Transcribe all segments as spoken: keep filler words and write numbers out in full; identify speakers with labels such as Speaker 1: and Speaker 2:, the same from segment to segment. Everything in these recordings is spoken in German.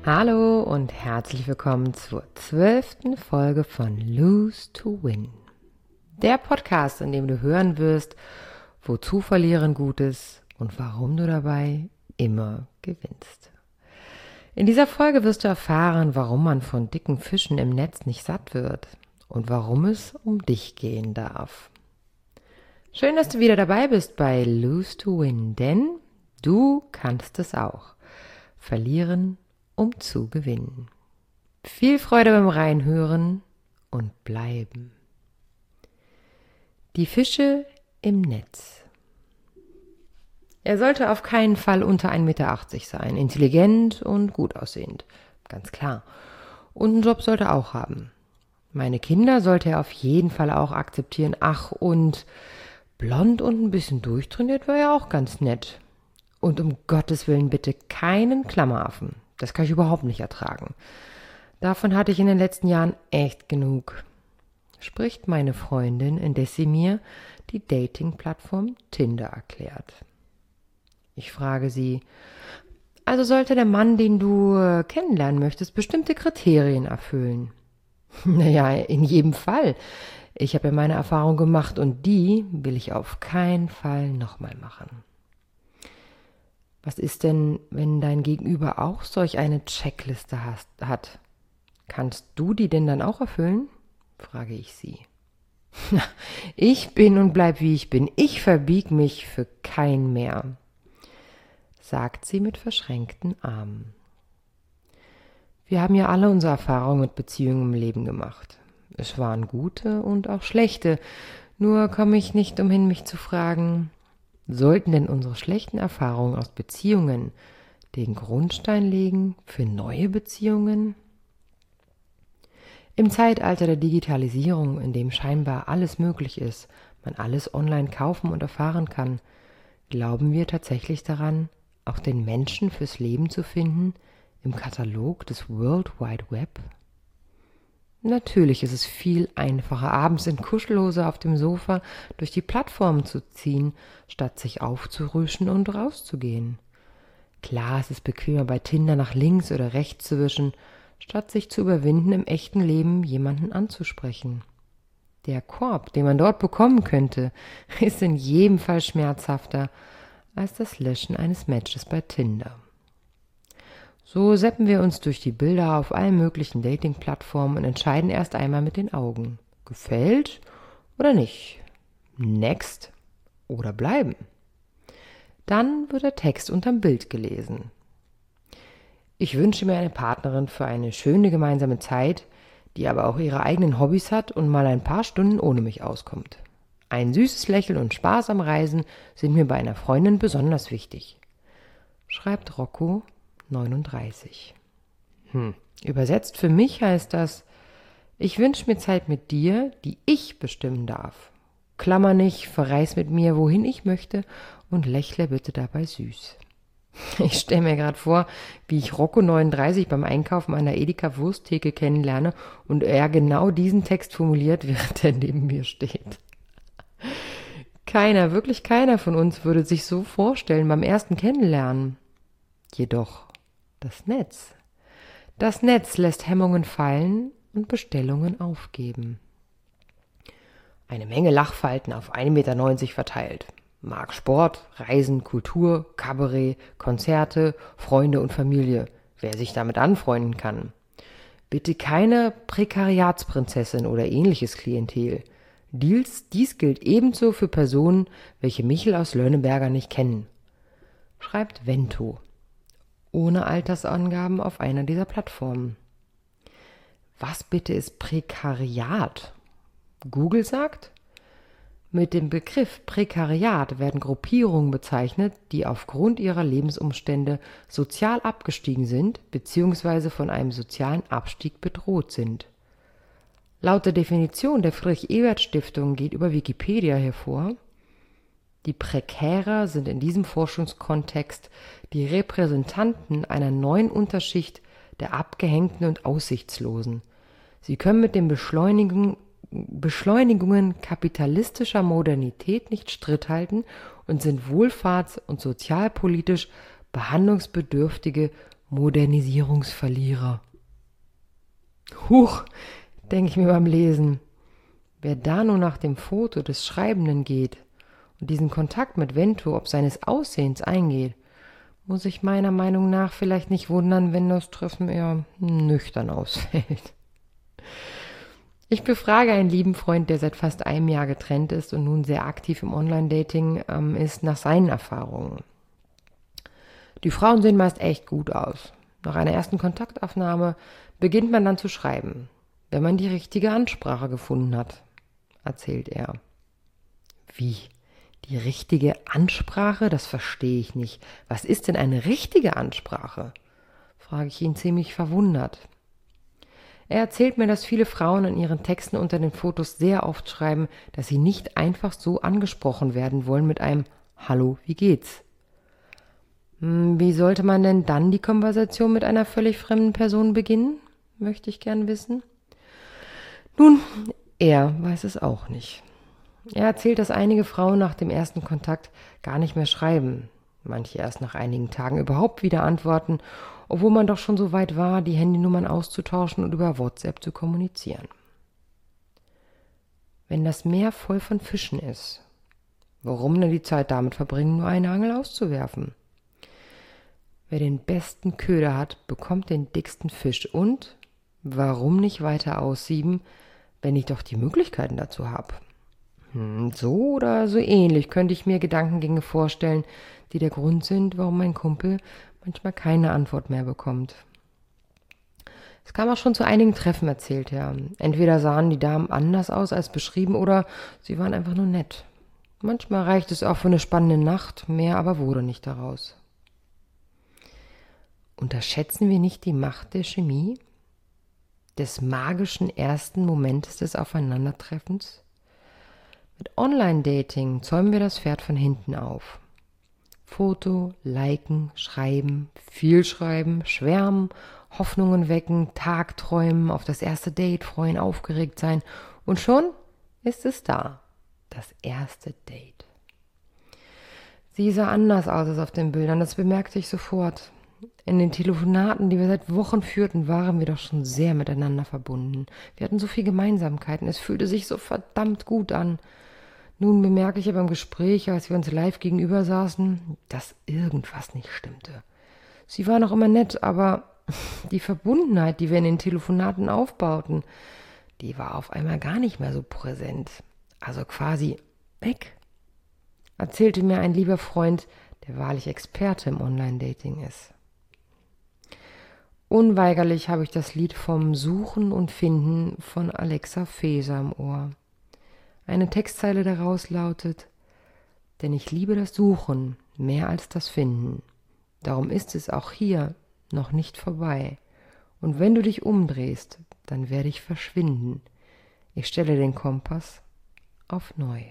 Speaker 1: Hallo und herzlich willkommen zur zwölften Folge von Lose to Win. Der Podcast, in dem du hören wirst, wozu Verlieren gut ist und warum du dabei immer gewinnst. In dieser Folge wirst du erfahren, warum man von dicken Fischen im Netz nicht satt wird und warum es um dich gehen darf. Schön, dass du wieder dabei bist bei Lose to Win, denn du kannst es auch. Verlieren, um zu gewinnen. Viel Freude beim Reinhören und bleiben. Die Fische im Netz. Er sollte auf keinen Fall unter ein Meter achtzig sein, intelligent und gut aussehend, ganz klar. Und einen Job sollte er auch haben. Meine Kinder sollte er auf jeden Fall auch akzeptieren. Ach, und blond und ein bisschen durchtrainiert war ja auch ganz nett. Und um Gottes Willen bitte keinen Klammeraffen. Das kann ich überhaupt nicht ertragen. Davon hatte ich in den letzten Jahren echt genug. Spricht meine Freundin, indes sie mir die Dating-Plattform Tinder erklärt. Ich frage sie, also sollte der Mann, den du äh, kennenlernen möchtest, bestimmte Kriterien erfüllen? Naja, in jedem Fall. Ich habe ja meine Erfahrung gemacht und die will ich auf keinen Fall nochmal machen. Was ist denn, wenn dein Gegenüber auch solch eine Checkliste hast, hat? Kannst du die denn dann auch erfüllen? Frage ich sie. Ich bin und bleib wie ich bin. Ich verbieg mich für kein mehr, sagt sie mit verschränkten Armen. Wir haben ja alle unsere Erfahrungen mit Beziehungen im Leben gemacht. Es waren gute und auch schlechte. Nur komme ich nicht umhin, mich zu fragen, sollten denn unsere schlechten Erfahrungen aus Beziehungen den Grundstein legen für neue Beziehungen? Im Zeitalter der Digitalisierung, in dem scheinbar alles möglich ist, man alles online kaufen und erfahren kann, glauben wir tatsächlich daran, auch den Menschen fürs Leben zu finden im Katalog des World Wide Web? Natürlich ist es viel einfacher, abends in Kuschelhose auf dem Sofa durch die Plattformen zu ziehen, statt sich aufzurüschen und rauszugehen. Klar, es ist bequemer, bei Tinder nach links oder rechts zu wischen, statt sich zu überwinden, im echten Leben jemanden anzusprechen. Der Korb, den man dort bekommen könnte, ist in jedem Fall schmerzhafter als das Löschen eines Matches bei Tinder. So seppen wir uns durch die Bilder auf allen möglichen Dating-Plattformen und entscheiden erst einmal mit den Augen. Gefällt oder nicht? Next oder bleiben? Dann wird der Text unterm Bild gelesen. Ich wünsche mir eine Partnerin für eine schöne gemeinsame Zeit, die aber auch ihre eigenen Hobbys hat und mal ein paar Stunden ohne mich auskommt. Ein süßes Lächeln und Spaß am Reisen sind mir bei einer Freundin besonders wichtig, schreibt Rocco, neununddreißig. Hm. Übersetzt für mich heißt das, ich wünsche mir Zeit mit dir, die ich bestimmen darf. Klammer nicht, verreis mit mir, wohin ich möchte und lächle bitte dabei süß. Ich stelle mir gerade vor, wie ich Rocco neununddreißig beim Einkaufen an der Edeka Wursttheke kennenlerne und er genau diesen Text formuliert, während er neben mir steht. Keiner, wirklich keiner von uns würde sich so vorstellen beim ersten Kennenlernen. Jedoch das Netz. Das Netz lässt Hemmungen fallen und Bestellungen aufgeben. Eine Menge Lachfalten auf ein Meter neunzig verteilt. Mag Sport, Reisen, Kultur, Kabarett, Konzerte, Freunde und Familie. Wer sich damit anfreunden kann. Bitte keine Prekariatsprinzessin oder ähnliches Klientel. Dies, dies gilt ebenso für Personen, welche Michel aus Lönneberger nicht kennen. Schreibt Vento. Ohne Altersangaben auf einer dieser Plattformen. Was bitte ist Prekariat? Google sagt, mit dem Begriff Prekariat werden Gruppierungen bezeichnet, die aufgrund ihrer Lebensumstände sozial abgestiegen sind bzw. von einem sozialen Abstieg bedroht sind. Laut der Definition der Friedrich-Ebert-Stiftung geht über Wikipedia hervor, die Prekärer sind in diesem Forschungskontext die Repräsentanten einer neuen Unterschicht der Abgehängten und Aussichtslosen. Sie können mit den Beschleunigung, Beschleunigungen kapitalistischer Modernität nicht Schritt halten und sind wohlfahrts- und sozialpolitisch behandlungsbedürftige Modernisierungsverlierer. Huch, denke ich mir beim Lesen. Wer da nur nach dem Foto des Schreibenden geht und diesen Kontakt mit Vento ob seines Aussehens eingeht, muss sich meiner Meinung nach vielleicht nicht wundern, wenn das Treffen eher nüchtern ausfällt. Ich befrage einen lieben Freund, der seit fast einem Jahr getrennt ist und nun sehr aktiv im Online-Dating ähm, ist, nach seinen Erfahrungen. Die Frauen sehen meist echt gut aus. Nach einer ersten Kontaktaufnahme beginnt man dann zu schreiben, wenn man die richtige Ansprache gefunden hat, erzählt er. Wie? Die richtige Ansprache? Das verstehe ich nicht. Was ist denn eine richtige Ansprache? Frage ich ihn ziemlich verwundert. Er erzählt mir, dass viele Frauen in ihren Texten unter den Fotos sehr oft schreiben, dass sie nicht einfach so angesprochen werden wollen mit einem Hallo, wie geht's? Wie sollte man denn dann die Konversation mit einer völlig fremden Person beginnen? Möchte ich gern wissen. Nun, er weiß es auch nicht. Er erzählt, dass einige Frauen nach dem ersten Kontakt gar nicht mehr schreiben, manche erst nach einigen Tagen überhaupt wieder antworten, obwohl man doch schon so weit war, die Handynummern auszutauschen und über WhatsApp zu kommunizieren. Wenn das Meer voll von Fischen ist, warum denn die Zeit damit verbringen, nur eine Angel auszuwerfen? Wer den besten Köder hat, bekommt den dicksten Fisch. Und warum nicht weiter aussieben, wenn ich doch die Möglichkeiten dazu habe? Hm, so oder so ähnlich könnte ich mir Gedankengänge vorstellen, die der Grund sind, warum mein Kumpel manchmal keine Antwort mehr bekommt. Es kam auch schon zu einigen Treffen, erzählt er. Entweder sahen die Damen anders aus als beschrieben oder sie waren einfach nur nett. Manchmal reicht es auch für eine spannende Nacht, mehr aber wurde nicht daraus. Unterschätzen wir nicht die Macht der Chemie, des magischen ersten Momentes des Aufeinandertreffens? Mit Online-Dating zäumen wir das Pferd von hinten auf. Foto, liken, schreiben, viel schreiben, schwärmen, Hoffnungen wecken, Tagträumen, auf das erste Date freuen, aufgeregt sein und schon ist es da, das erste Date. Sie sah anders aus als auf den Bildern, das bemerkte ich sofort. In den Telefonaten, die wir seit Wochen führten, waren wir doch schon sehr miteinander verbunden. Wir hatten so viel Gemeinsamkeiten, es fühlte sich so verdammt gut an. Nun bemerke ich aber im Gespräch, als wir uns live gegenüber saßen, dass irgendwas nicht stimmte. Sie war noch immer nett, aber die Verbundenheit, die wir in den Telefonaten aufbauten, die war auf einmal gar nicht mehr so präsent. Also quasi weg. Erzählte mir ein lieber Freund, der wahrlich Experte im Online-Dating ist. Unweigerlich habe ich das Lied vom Suchen und Finden von Alexa Feser im Ohr. Eine Textzeile daraus lautet: Denn ich liebe das Suchen mehr als das Finden. Darum ist es auch hier noch nicht vorbei. Und wenn du dich umdrehst, dann werde ich verschwinden. Ich stelle den Kompass auf neu.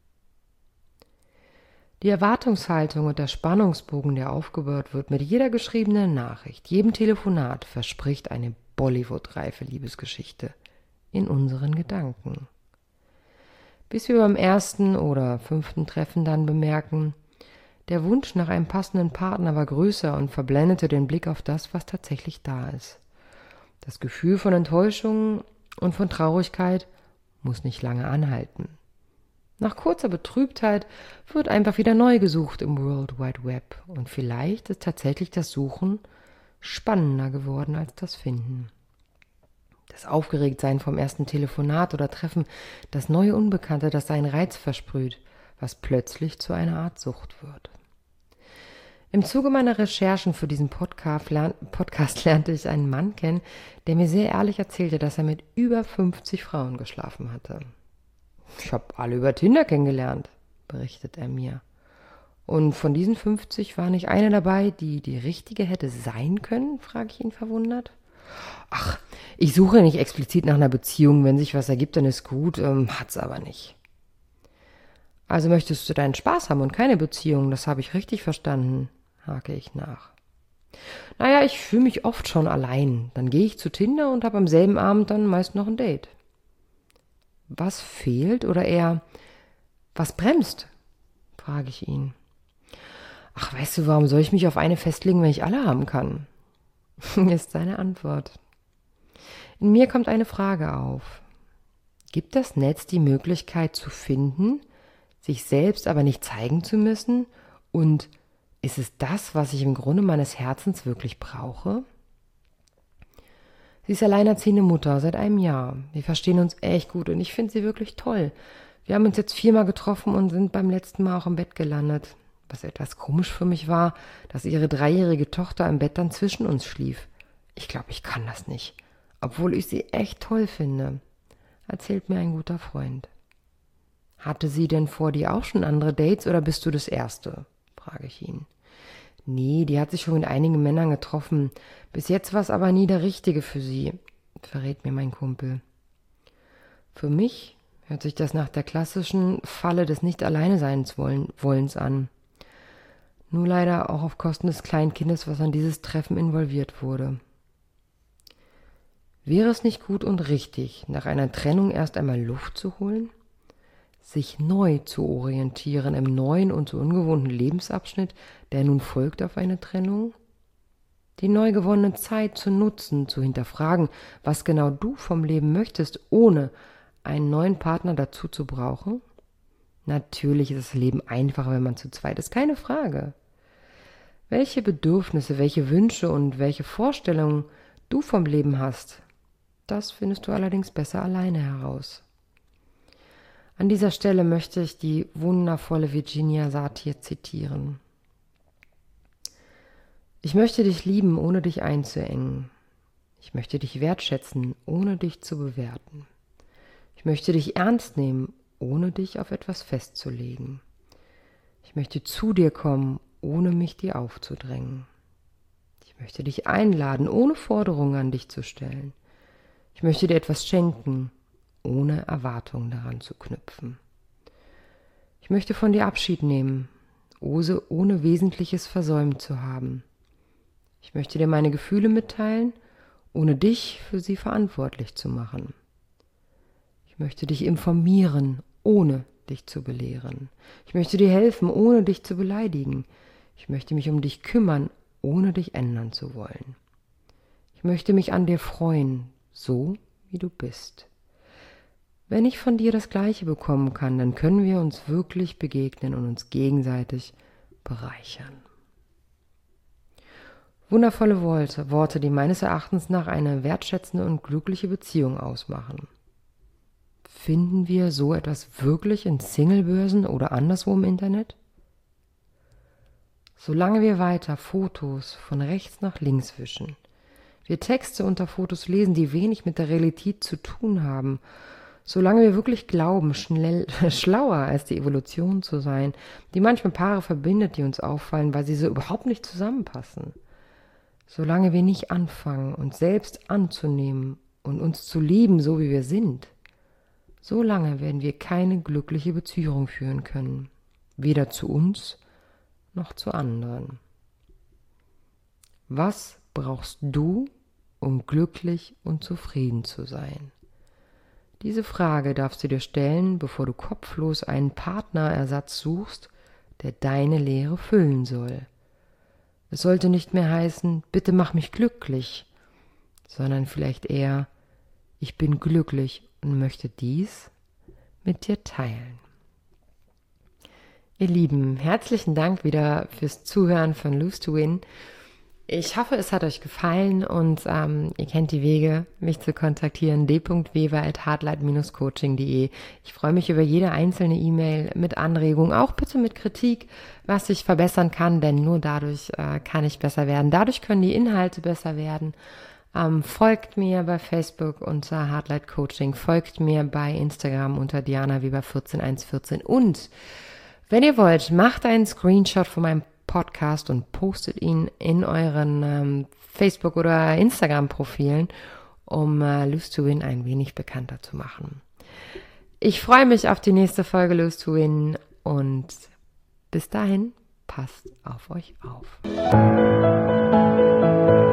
Speaker 1: Die Erwartungshaltung und der Spannungsbogen, der aufgebaut wird mit jeder geschriebenen Nachricht, jedem Telefonat, verspricht eine Bollywood-reife Liebesgeschichte in unseren Gedanken. Bis wir beim ersten oder fünften Treffen dann bemerken, der Wunsch nach einem passenden Partner war größer und verblendete den Blick auf das, was tatsächlich da ist. Das Gefühl von Enttäuschung und von Traurigkeit muss nicht lange anhalten. Nach kurzer Betrübtheit wird einfach wieder neu gesucht im World Wide Web und vielleicht ist tatsächlich das Suchen spannender geworden als das Finden. Das Aufgeregtsein vom ersten Telefonat oder Treffen, das neue Unbekannte, das seinen Reiz versprüht, was plötzlich zu einer Art Sucht wird. Im Zuge meiner Recherchen für diesen Podcast, lern- Podcast lernte ich einen Mann kennen, der mir sehr ehrlich erzählte, dass er mit über fünfzig Frauen geschlafen hatte. Ich habe alle über Tinder kennengelernt, berichtet er mir. Und von diesen fünfzig war nicht eine dabei, die die richtige hätte sein können, frage ich ihn verwundert. Ach, ich suche nicht explizit nach einer Beziehung, wenn sich was ergibt, dann ist gut, ähm, hat's aber nicht. Also möchtest du deinen Spaß haben und keine Beziehung, das habe ich richtig verstanden, hake ich nach. Naja, ich fühle mich oft schon allein, dann gehe ich zu Tinder und habe am selben Abend dann meist noch ein Date. Was fehlt oder eher, was bremst, frage ich ihn. Ach, weißt du, warum soll ich mich auf eine festlegen, wenn ich alle haben kann? ist seine Antwort. In mir kommt eine Frage auf. Gibt das Netz die Möglichkeit zu finden, sich selbst aber nicht zeigen zu müssen? Und ist es das, was ich im Grunde meines Herzens wirklich brauche? Sie ist alleinerziehende Mutter seit einem Jahr. Wir verstehen uns echt gut und ich finde sie wirklich toll. Wir haben uns jetzt viermal getroffen und sind beim letzten Mal auch im Bett gelandet. Was etwas komisch für mich war, dass ihre dreijährige Tochter im Bett dann zwischen uns schlief. Ich glaube, ich kann das nicht, obwohl ich sie echt toll finde, erzählt mir ein guter Freund. Hatte sie denn vor dir auch schon andere Dates oder bist du das Erste? Frage ich ihn. Nee, die hat sich schon mit einigen Männern getroffen. Bis jetzt war es aber nie der Richtige für sie, verrät mir mein Kumpel. Für mich hört sich das nach der klassischen Falle des Nicht-Alleine-Seins-Wollens an. Nur leider auch auf Kosten des kleinen Kindes, was an dieses Treffen involviert wurde. Wäre es nicht gut und richtig, nach einer Trennung erst einmal Luft zu holen? Sich neu zu orientieren im neuen und so ungewohnten Lebensabschnitt, der nun folgt auf eine Trennung? Die neu gewonnene Zeit zu nutzen, zu hinterfragen, was genau du vom Leben möchtest, ohne einen neuen Partner dazu zu brauchen? Natürlich ist das Leben einfacher, wenn man zu zweit ist, keine Frage. Welche Bedürfnisse, welche Wünsche und welche Vorstellungen du vom Leben hast, das findest du allerdings besser alleine heraus. An dieser Stelle möchte ich die wundervolle Virginia Satir zitieren. Ich möchte dich lieben, ohne dich einzuengen. Ich möchte dich wertschätzen, ohne dich zu bewerten. Ich möchte dich ernst nehmen, ohne dich auf etwas festzulegen. Ich möchte zu dir kommen, ohne mich dir aufzudrängen. Ich möchte dich einladen, ohne Forderungen an dich zu stellen. Ich möchte dir etwas schenken, ohne Erwartungen daran zu knüpfen. Ich möchte von dir Abschied nehmen, ohne Wesentliches versäumt zu haben. Ich möchte dir meine Gefühle mitteilen, ohne dich für sie verantwortlich zu machen. Ich möchte dich informieren, ohne dich zu belehren. Ich möchte dir helfen, ohne dich zu beleidigen. Ich möchte mich um dich kümmern, ohne dich ändern zu wollen. Ich möchte mich an dir freuen, so wie du bist. Wenn ich von dir das Gleiche bekommen kann, dann können wir uns wirklich begegnen und uns gegenseitig bereichern. Wundervolle Worte, Worte, die meines Erachtens nach eine wertschätzende und glückliche Beziehung ausmachen. Finden wir so etwas wirklich in Singlebörsen oder anderswo im Internet? Solange wir weiter Fotos von rechts nach links wischen, wir Texte unter Fotos lesen, die wenig mit der Realität zu tun haben, solange wir wirklich glauben, schnell, schlauer als die Evolution zu sein, die manchmal Paare verbindet, die uns auffallen, weil sie so überhaupt nicht zusammenpassen, solange wir nicht anfangen, uns selbst anzunehmen und uns zu lieben, so wie wir sind, solange werden wir keine glückliche Beziehung führen können, weder zu uns noch zu anderen. Was brauchst du, um glücklich und zufrieden zu sein? Diese Frage darfst du dir stellen, bevor du kopflos einen Partnerersatz suchst, der deine Leere füllen soll. Es sollte nicht mehr heißen, bitte mach mich glücklich, sondern vielleicht eher, ich bin glücklich und möchte dies mit dir teilen. Ihr Lieben, herzlichen Dank wieder fürs Zuhören von Lose to Win. Ich hoffe, es hat euch gefallen und ähm, ihr kennt die Wege, mich zu kontaktieren, d punkt weber at hardlight dash coaching punkt de. Ich freue mich über jede einzelne E-Mail mit Anregungen, auch bitte mit Kritik, was ich verbessern kann, denn nur dadurch äh, kann ich besser werden. Dadurch können die Inhalte besser werden. Ähm, folgt mir bei Facebook unter Hardlight Coaching, folgt mir bei Instagram unter Diana Weber vierzehn eins vierzehn und wenn ihr wollt, macht einen Screenshot von meinem Podcast und postet ihn in euren ähm, Facebook- oder Instagram-Profilen, um äh, Lose to Win ein wenig bekannter zu machen. Ich freue mich auf die nächste Folge Lose to Win und bis dahin, passt auf euch auf.